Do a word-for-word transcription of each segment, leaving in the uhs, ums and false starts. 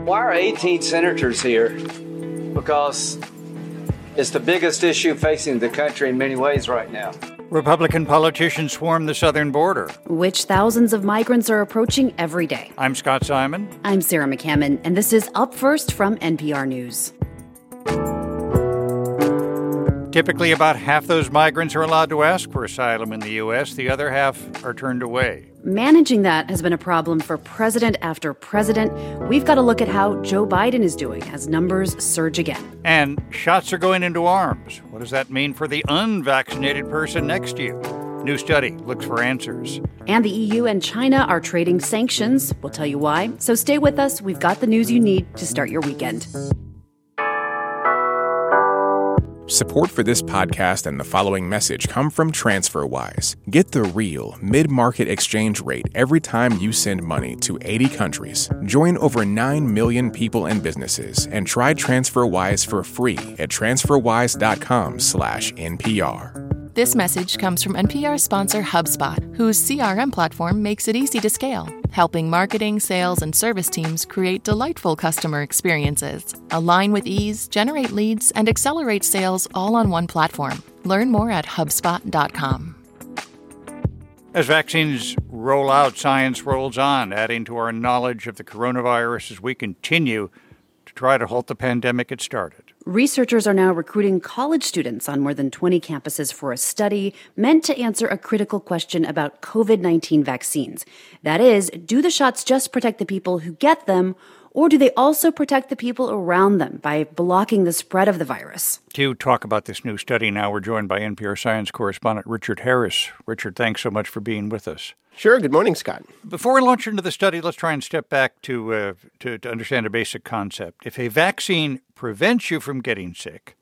Why are eighteen senators here? Because it's the biggest issue facing the country in many ways right now. Republican politicians swarm the southern border, which thousands of migrants are approaching every day. I'm Scott Simon. I'm Sarah McCammon, and this is Up First from N P R News. Typically, about half those migrants are allowed to ask for asylum in the U S. The other half are turned away. Managing that has been a problem for president after president. We've got to look at how Joe Biden is doing as numbers surge again. And shots are going into arms. What does that mean for the unvaccinated person next to you? New study looks for answers. And the E U and China are trading sanctions. We'll tell you why. So stay with us. We've got the news you need to start your weekend. Support for this podcast and the following message come from TransferWise. Get the real mid-market exchange rate every time you send money to eighty countries. Join over nine million people and businesses and try TransferWise for free at transferwise.com slash NPR. This message comes from N P R sponsor HubSpot, whose C R M platform makes it easy to scale, helping marketing, sales, and service teams create delightful customer experiences. Align with ease, generate leads, and accelerate sales all on one platform. Learn more at HubSpot dot com. As vaccines roll out, science rolls on, adding to our knowledge of the coronavirus as we continue to try to halt the pandemic it started. Researchers are now recruiting college students on more than twenty campuses for a study meant to answer a critical question about covid nineteen vaccines. That is, do the shots just protect the people who get them, or do they also protect the people around them by blocking the spread of the virus? To talk about this new study now, we're joined by N P R science correspondent Richard Harris. Richard, thanks so much for being with us. Sure. Good morning, Scott. Before we launch into the study, let's try and step back to, uh, to to understand a basic concept. If a vaccine prevents you from getting sick,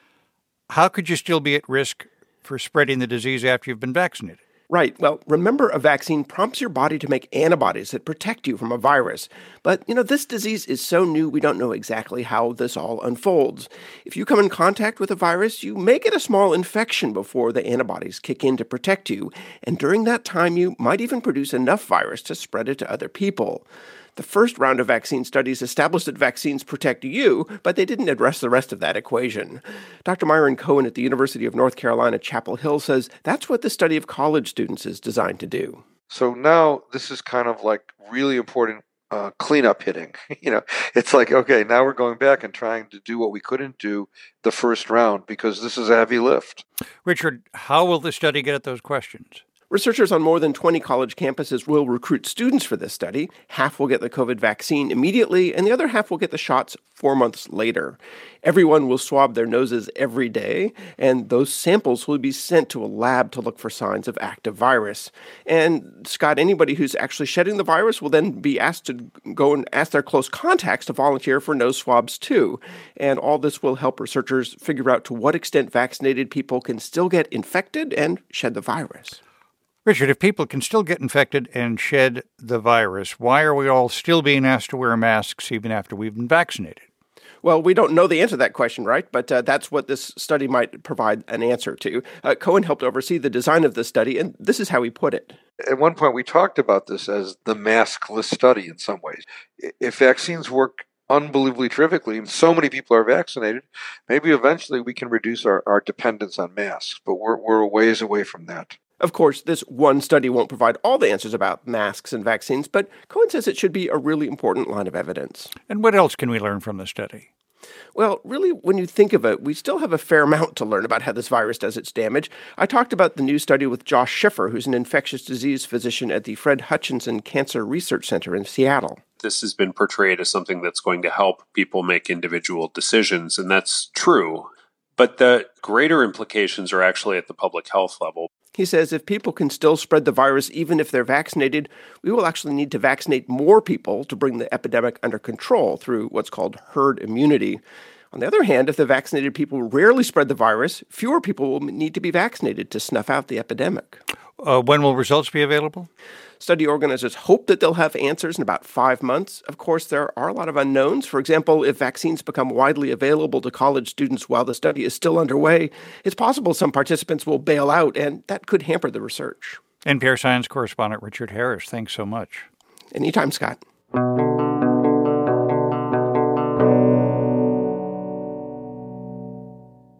how could you still be at risk for spreading the disease after you've been vaccinated? Right. Well, remember, a vaccine prompts your body to make antibodies that protect you from a virus. But, you know, this disease is so new, we don't know exactly how this all unfolds. If you come in contact with a virus, you may get a small infection before the antibodies kick in to protect you. And during that time, you might even produce enough virus to spread it to other people. The first round of vaccine studies established that vaccines protect you, but they didn't address the rest of that equation. Doctor Myron Cohen at the University of North Carolina, Chapel Hill says that's what the study of college students is designed to do. So now this is kind of like really important uh, cleanup hitting. You know, it's like, okay, now we're going back and trying to do what we couldn't do the first round because this is a heavy lift. Richard, how will the study get at those questions? Researchers on more than twenty college campuses will recruit students for this study. Half will get the COVID vaccine immediately, and the other half will get the shots four months later. Everyone will swab their noses every day, and those samples will be sent to a lab to look for signs of active virus. And, Scott, anybody who's actually shedding the virus will then be asked to go and ask their close contacts to volunteer for nose swabs, too. And all this will help researchers figure out to what extent vaccinated people can still get infected and shed the virus. Richard, if people can still get infected and shed the virus, why are we all still being asked to wear masks even after we've been vaccinated? Well, we don't know the answer to that question, right? But uh, that's what this study might provide an answer to. Uh, Cohen helped oversee the design of the study, and this is how he put it. At one point, we talked about this as the maskless study in some ways. If vaccines work unbelievably terrifically, and so many people are vaccinated, maybe eventually we can reduce our, our dependence on masks, but we're, we're a ways away from that. Of course, this one study won't provide all the answers about masks and vaccines, but Cohen says it should be a really important line of evidence. And what else can we learn from the study? Well, really, when you think of it, we still have a fair amount to learn about how this virus does its damage. I talked about the new study with Josh Schiffer, who's an infectious disease physician at the Fred Hutchinson Cancer Research Center in Seattle. This has been portrayed as something that's going to help people make individual decisions, and that's true. But the greater implications are actually at the public health level. He says if people can still spread the virus even if they're vaccinated, we will actually need to vaccinate more people to bring the epidemic under control through what's called herd immunity. On the other hand, if the vaccinated people rarely spread the virus, fewer people will need to be vaccinated to snuff out the epidemic. Uh, when will results be available? Study organizers hope that they'll have answers in about five months. Of course, there are a lot of unknowns. For example, if vaccines become widely available to college students while the study is still underway, it's possible some participants will bail out, and that could hamper the research. N P R science correspondent Richard Harris, thanks so much. Anytime, Scott.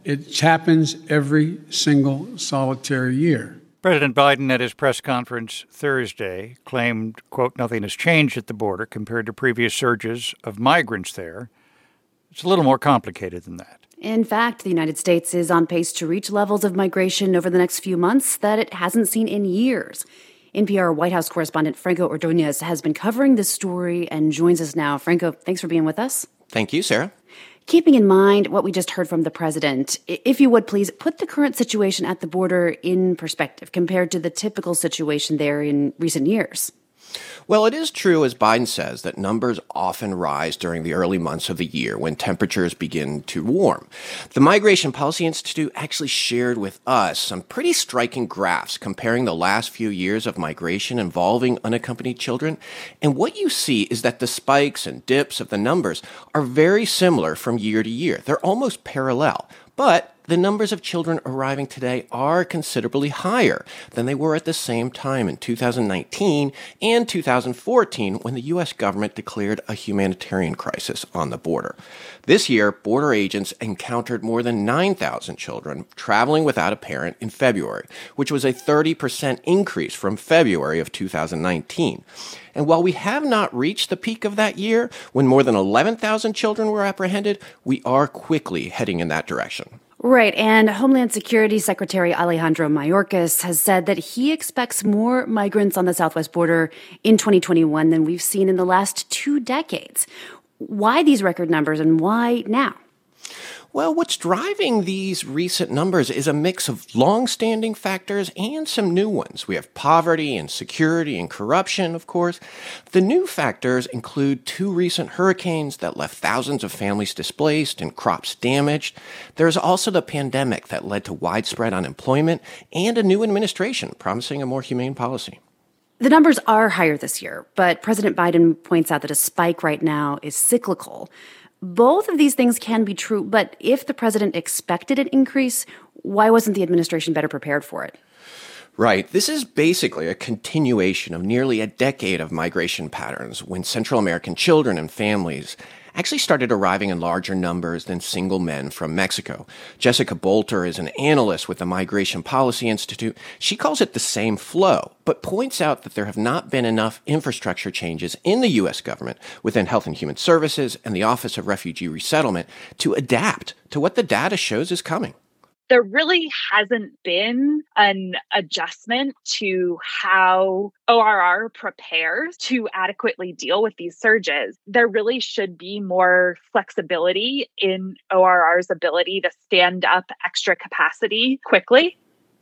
It happens every single solitary year. President Biden at his press conference Thursday claimed, quote, nothing has changed at the border compared to previous surges of migrants there. It's a little more complicated than that. In fact, the United States is on pace to reach levels of migration over the next few months that it hasn't seen in years. N P R White House correspondent Franco Ordonez has been covering this story and joins us now. Franco, thanks for being with us. Thank you, Sarah. Keeping in mind what we just heard from the president, if you would please put the current situation at the border in perspective compared to the typical situation there in recent years. Well, it is true, as Biden says, that numbers often rise during the early months of the year when temperatures begin to warm. The Migration Policy Institute actually shared with us some pretty striking graphs comparing the last few years of migration involving unaccompanied children. And what you see is that the spikes and dips of the numbers are very similar from year to year. They're almost parallel. But the numbers of children arriving today are considerably higher than they were at the same time in two thousand nineteen and two thousand fourteen when the U S government declared a humanitarian crisis on the border. This year, border agents encountered more than nine thousand children traveling without a parent in February, which was a thirty percent increase from February of two thousand nineteen. And while we have not reached the peak of that year, when more than eleven thousand children were apprehended, we are quickly heading in that direction. Right, and Homeland Security Secretary Alejandro Mayorkas has said that he expects more migrants on the southwest border in twenty twenty-one than we've seen in the last two decades. Why these record numbers and why now? Well, what's driving these recent numbers is a mix of long-standing factors and some new ones. We have poverty and security and corruption, of course. The new factors include two recent hurricanes that left thousands of families displaced and crops damaged. There's also the pandemic that led to widespread unemployment and a new administration promising a more humane policy. The numbers are higher this year, but President Biden points out that a spike right now is cyclical. Both of these things can be true, but if the president expected an increase, why wasn't the administration better prepared for it? Right. This is basically a continuation of nearly a decade of migration patterns when Central American children and families actually started arriving in larger numbers than single men from Mexico. Jessica Bolter is an analyst with the Migration Policy Institute. She calls it the same flow, but points out that there have not been enough infrastructure changes in the U S government within Health and Human Services and the Office of Refugee Resettlement to adapt to what the data shows is coming. There really hasn't been an adjustment to how O R R prepares to adequately deal with these surges. There really should be more flexibility in O R R's ability to stand up extra capacity quickly.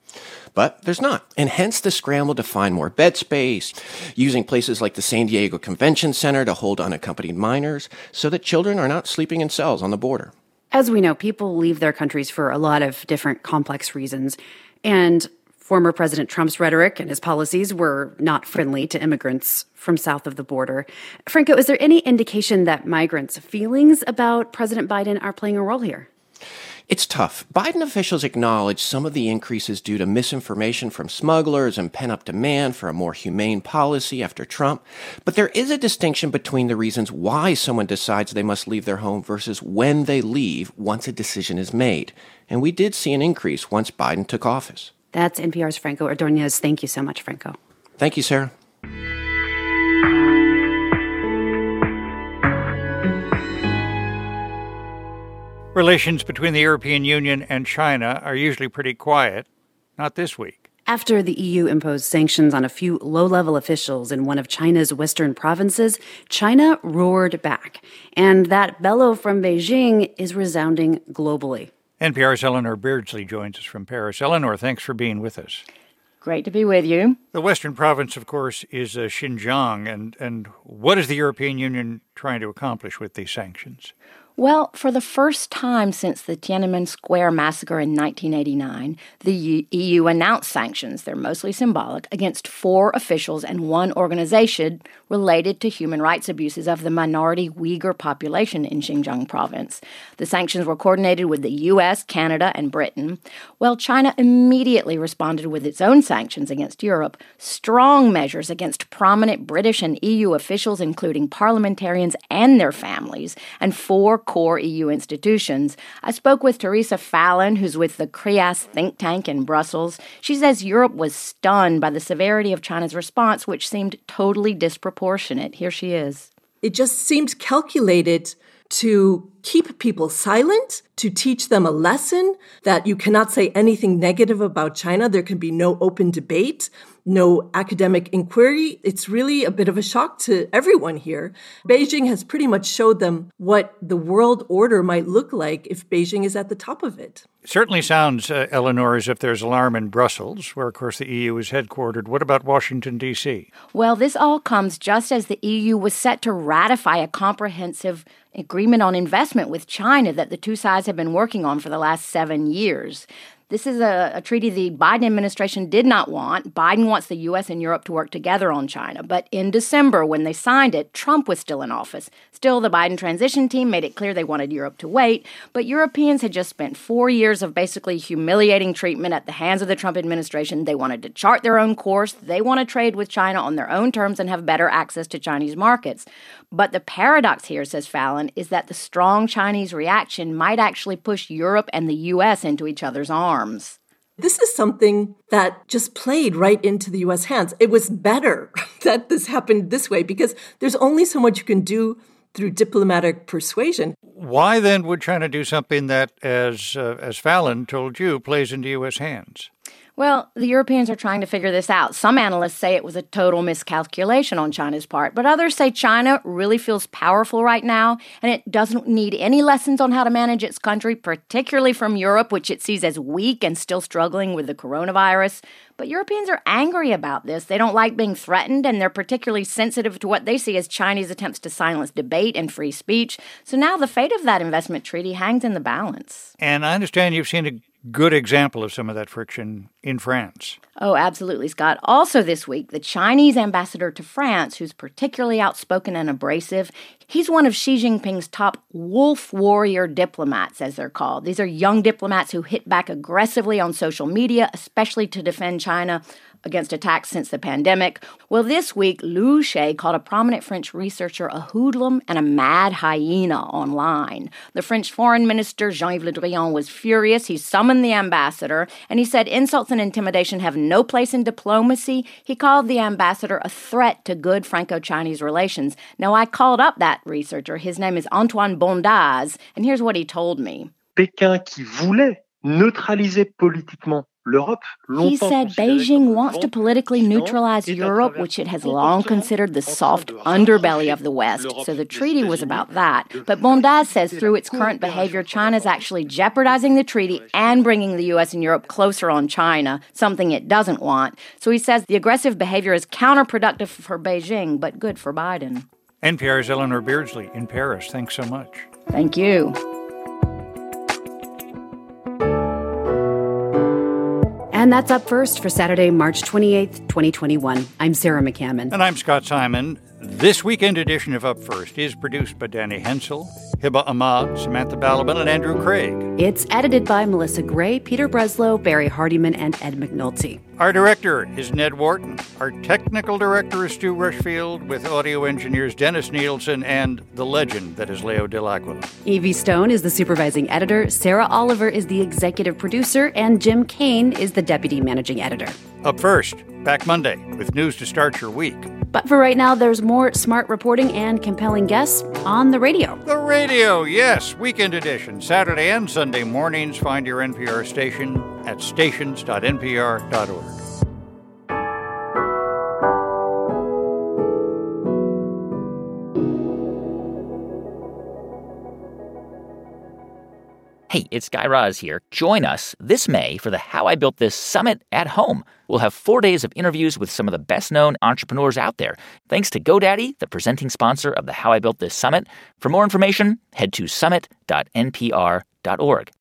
But there's not, and hence the scramble to find more bed space, using places like the San Diego Convention Center to hold unaccompanied minors so that children are not sleeping in cells on the border. As we know, people leave their countries for a lot of different complex reasons. And former President Trump's rhetoric and his policies were not friendly to immigrants from south of the border. Franco, is there any indication that migrants' feelings about President Biden are playing a role here? It's tough. Biden officials acknowledge some of the increases due to misinformation from smugglers and pent-up demand for a more humane policy after Trump. But there is a distinction between the reasons why someone decides they must leave their home versus when they leave once a decision is made. And we did see an increase once Biden took office. That's N P R's Franco Ordonez. Thank you so much, Franco. Thank you, Sarah. Relations between the European Union and China are usually pretty quiet. Not this week. After the E U imposed sanctions on a few low-level officials in one of China's western provinces, China roared back. And that bellow from Beijing is resounding globally. N P R's Eleanor Beardsley joins us from Paris. Eleanor, thanks for being with us. Great to be with you. The western province, of course, is uh, Xinjiang. And, and what is the European Union trying to accomplish with these sanctions? Well, for the first time since the Tiananmen Square massacre in nineteen eighty-nine, the E U announced sanctions, they're mostly symbolic, against four officials and one organization related to human rights abuses of the minority Uyghur population in Xinjiang province. The sanctions were coordinated with the U S, Canada, and Britain. Well, China immediately responded with its own sanctions against Europe, strong measures against prominent British and E U officials, including parliamentarians and their families, and four core E U institutions. I spoke with Teresa Fallon, who's with the CRIAS think tank in Brussels. She says Europe was stunned by the severity of China's response, which seemed totally disproportionate. Here she is. It just seemed calculated to keep people silent, to teach them a lesson that you cannot say anything negative about China. There can be no open debate, no academic inquiry. It's really a bit of a shock to everyone here. Beijing has pretty much showed them what the world order might look like if Beijing is at the top of it. It certainly sounds, uh, Eleanor, as if there's alarm in Brussels, where, of course, the E U is headquartered. What about Washington, D C? Well, this all comes just as the E U was set to ratify a comprehensive agreement on investment with China that the two sides have been working on for the last seven years. This is a, a treaty the Biden administration did not want. Biden wants the U S and Europe to work together on China. But in December, when they signed it, Trump was still in office. Still, the Biden transition team made it clear they wanted Europe to wait. But Europeans had just spent four years of basically humiliating treatment at the hands of the Trump administration. They wanted to chart their own course. They want to trade with China on their own terms and have better access to Chinese markets. But the paradox here, says Fallon, is that the strong Chinese reaction might actually push Europe and the U S into each other's arms. This is something that just played right into the U S hands. It was better that this happened this way because there's only so much you can do through diplomatic persuasion. Why then would China do something that, as uh, as Fallon told you, plays into U S hands? Well, the Europeans are trying to figure this out. Some analysts say it was a total miscalculation on China's part, but others say China really feels powerful right now, and it doesn't need any lessons on how to manage its country, particularly from Europe, which it sees as weak and still struggling with the coronavirus. But Europeans are angry about this. They don't like being threatened, and they're particularly sensitive to what they see as Chinese attempts to silence debate and free speech. So now the fate of that investment treaty hangs in the balance. And I understand you've seen a good example of some of that friction in France. Oh, absolutely, Scott. Also this week, the Chinese ambassador to France, who's particularly outspoken and abrasive, he's one of Xi Jinping's top wolf warrior diplomats, as they're called. These are young diplomats who hit back aggressively on social media, especially to defend China against attacks since the pandemic. Well, this week, Liu She called a prominent French researcher a hoodlum and a mad hyena online. The French foreign minister, Jean-Yves Le Drian, was furious. He summoned the ambassador, and he said insults and intimidation have no place in diplomacy. He called the ambassador a threat to good Franco-Chinese relations. Now, I called up that researcher. His name is Antoine Bondaz, and here's what he told me. Pékin qui voulait neutraliser politiquement He said Beijing wants to politically neutralize Europe, which it has long considered the soft underbelly of the West. So the treaty was about that. But Bondaz says through its current behavior, China is actually jeopardizing the treaty and bringing the U S and Europe closer on China, something it doesn't want. So he says the aggressive behavior is counterproductive for Beijing, but good for Biden. N P R's Eleanor Beardsley in Paris. Thanks so much. Thank you. And that's Up First for Saturday, March twenty-eighth, twenty twenty-one. I'm Sarah McCammon. And I'm Scott Simon. This weekend edition of Up First is produced by Danny Hensel, Hiba Ahmad, Samantha Balaban, and Andrew Craig. It's edited by Melissa Gray, Peter Breslow, Barry Hardiman, and Ed McNulty. Our director is Ned Wharton. Our technical director is Stu Rushfield, with audio engineers Dennis Nielsen and the legend that is Leo Del Aguila. Evie Stone is the supervising editor, Sarah Oliver is the executive producer, and Jim Kane is the deputy managing editor. Up First, back Monday with news to start your week. But for right now, there's more smart reporting and compelling guests on the radio. The radio, yes. Weekend edition. Saturday and Sunday mornings. Find your N P R station at stations dot n p r dot org. Hey, it's Guy Raz here. Join us this May for the How I Built This Summit at Home. We'll have four days of interviews with some of the best-known entrepreneurs out there. Thanks to GoDaddy, the presenting sponsor of the How I Built This Summit. For more information, head to summit dot n p r dot org.